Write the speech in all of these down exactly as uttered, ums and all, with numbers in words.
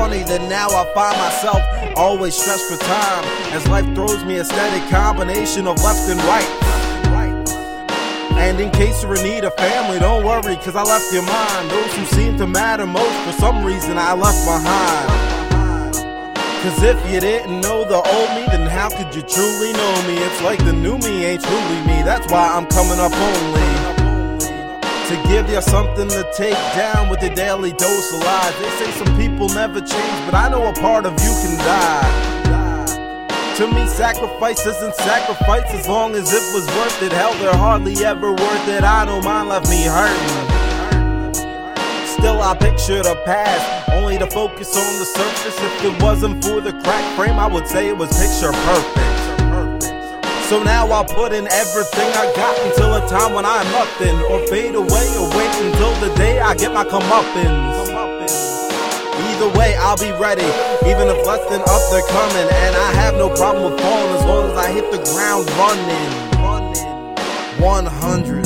funny that now I find myself always stressed for time, as life throws me a steady combination of left and right. And in case you're in need of family, don't worry, cause I left your mind. Those who seem to matter most, for some reason I left behind. Cause if you didn't know the old me, then how could you truly know me? It's like the new me ain't truly me, that's why I'm coming up only to give you something to take down with your daily dose of lies. They say some people never change, but I know a part of you can die. To me, sacrifice isn't sacrifice as long as it was worth it. Hell, they're hardly ever worth it. I know mine left me hurting. Still, I picture the past, only to focus on the surface. If it wasn't for the crack frame, I would say it was picture perfect. So now I'll put in everything I got until a time when I'm nothing, or fade away, or wait until the day I get my comeuppance. Either way, I'll be ready, even if less than up they're coming. And I have no problem with falling as long as I hit the ground running. one hundred.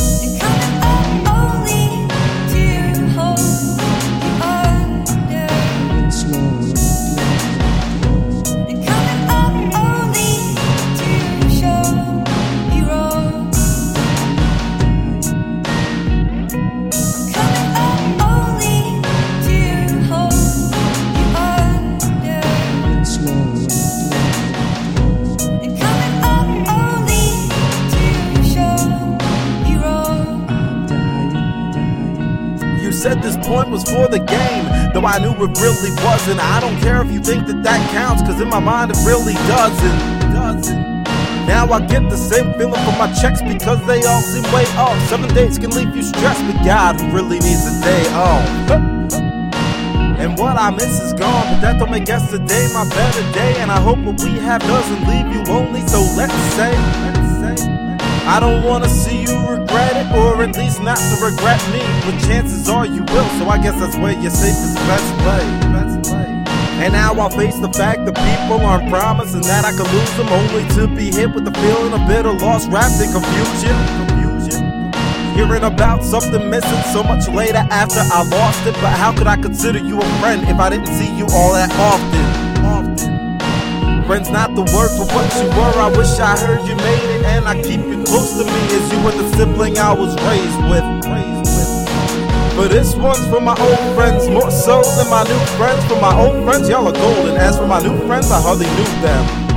Said this point was for the game, though I knew it really wasn't. I don't care if you think that that counts, cause in my mind it really doesn't. Now I get the same feeling from my checks because they all seem way off. Seven days can leave you stressed, but God, who really needs a day off? And what I miss is gone, but that don't make yesterday my better day. And I hope what we have doesn't leave you lonely, so let's say, let's say I don't wanna see you regret it, or at least not to regret me. But chances are you will, so I guess that's where your safest best play. And now I'll face the fact that people aren't promised, and that I could lose them, only to be hit with the feeling of bitter loss wrapped in confusion. Hearing about something missing so much later after I lost it. But how could I consider you a friend if I didn't see you all that often? Friends not the word for what you were, I wish I heard you made it. And I keep you close to me as you were the sibling I was raised with. But this one's for my old friends, more so than my new friends. For my old friends, y'all are golden. As for my new friends, I hardly knew them.